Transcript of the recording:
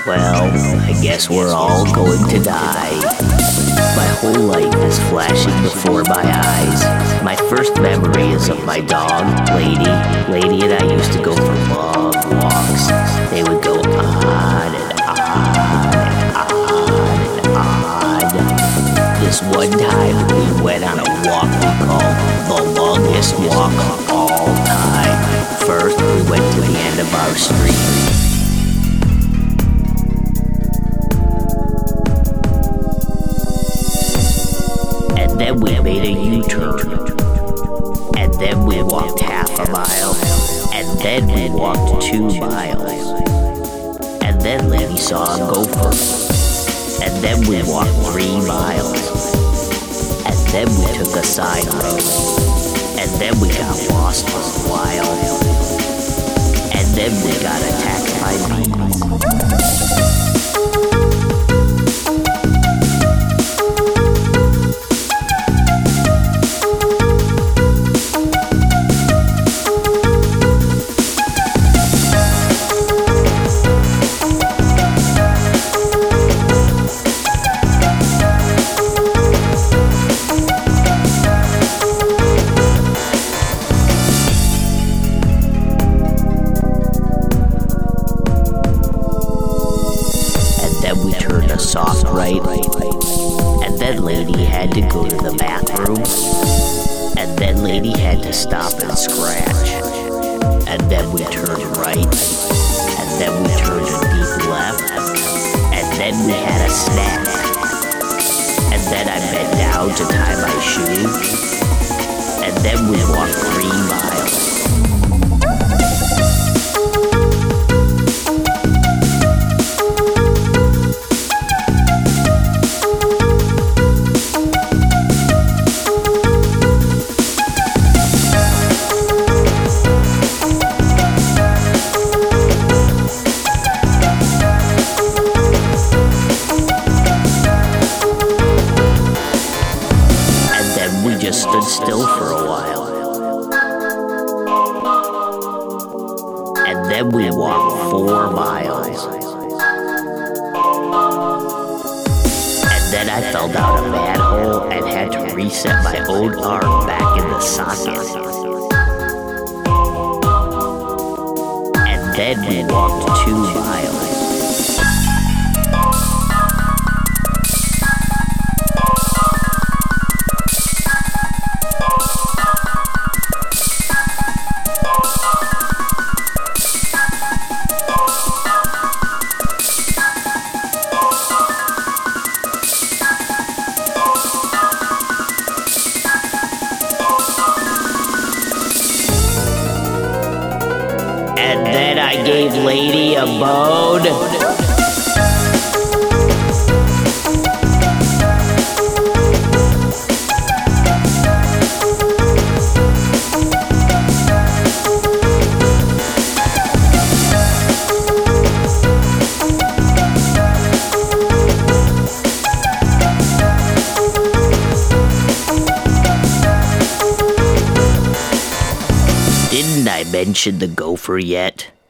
Well, I guess we're all going to die. My whole life is flashing before my eyes. My first memory is of my dog, Lady. Lady and I used to go for long walks. They would go on and on and on and on. This one time we went on a walk we called the longest walk of all time. First, we went to the end of our street. Then we made a U-turn, and then we walked half a mile, and then we walked 2 miles, and then Lady saw a gopher, and then we walked 3 miles, and then we took a side road, and then we got lost for a while, and then we got attacked by bees. We turned a soft right, and then Lady had to go to the bathroom, and then Lady had to stop and scratch, and then we turned right, and then we turned a deep left, and then we had a snack, and then I bent down to tie my shoe, and then we walked 3 miles. We just stood still for a while. And then we walked 4 miles. And then I fell down a manhole and had to reset my own arm back in the socket. And then we walked 2 miles. And then I gave Lady a bone. Didn't I mention the gopher yet?